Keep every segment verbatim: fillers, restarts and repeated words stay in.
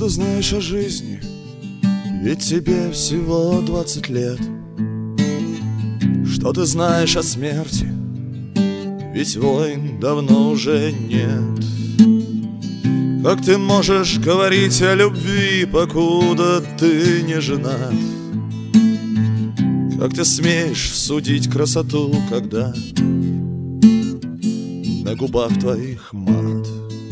ты знаешь о жизни? Ведь тебе всего двадцать лет. Что ты знаешь о смерти? Ведь войн давно уже нет. Как ты можешь говорить о любви, покуда ты не женат? Как ты смеешь судить красоту, когда на губах твоих мат?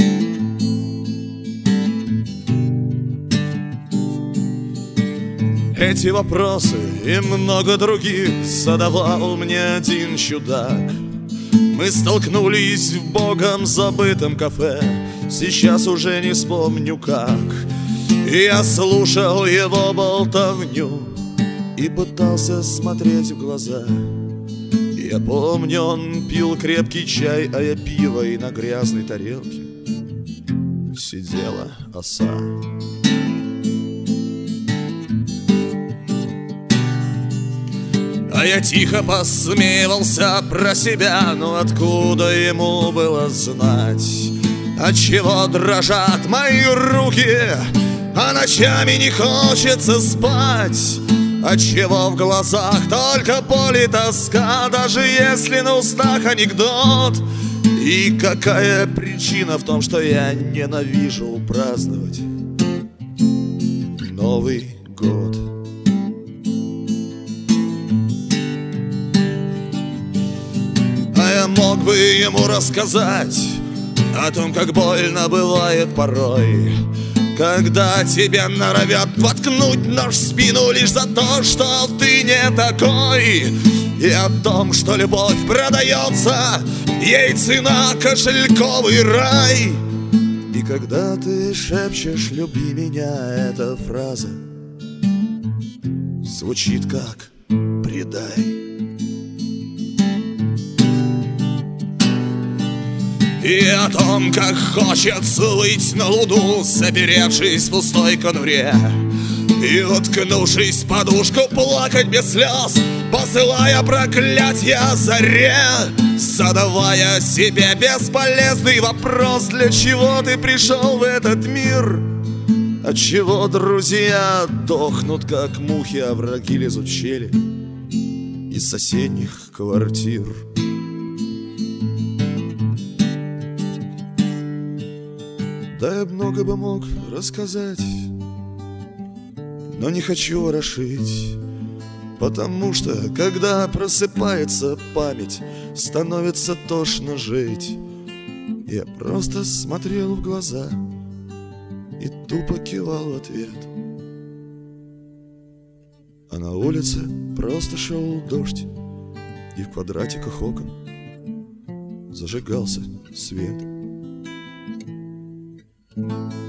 Эти вопросы и много других задавал мне один чудак. Мы столкнулись в богом забытом кафе, сейчас уже не вспомню как. И я слушал его болтовню и пытался смотреть в глаза. Я помню, он пил крепкий чай, а я пиво, и на грязной тарелке сидела оса. А я тихо посмеивался про себя, но откуда ему было знать, отчего дрожат мои руки, а ночами не хочется спать, отчего в глазах только боль и тоска, даже если на устах анекдот. И какая причина в том, что я ненавижу праздновать Новый год? Я мог бы ему рассказать о том, как больно бывает порой, когда тебя норовят воткнуть нож в спину лишь за то, что ты не такой. И о том, что любовь продается, ей цена кошельковый рай. И когда ты шепчешь «люби меня», эта фраза звучит как «предай». И о том, как хочется выйти на луну, заперевшись в пустой конуре, и, уткнувшись в подушку, плакать без слез, посылая проклятья заре, задавая себе бесполезный вопрос: для чего ты пришел в этот мир? Отчего друзья дохнут, как мухи, а враги лезут в щели из соседних квартир? Да я много бы мог рассказать, но не хочу ворошить, потому что, когда просыпается память, становится тошно жить. Я просто смотрел в глаза и тупо кивал в ответ, а на улице просто шел дождь, и в квадратиках окон зажигался свет. Thank you.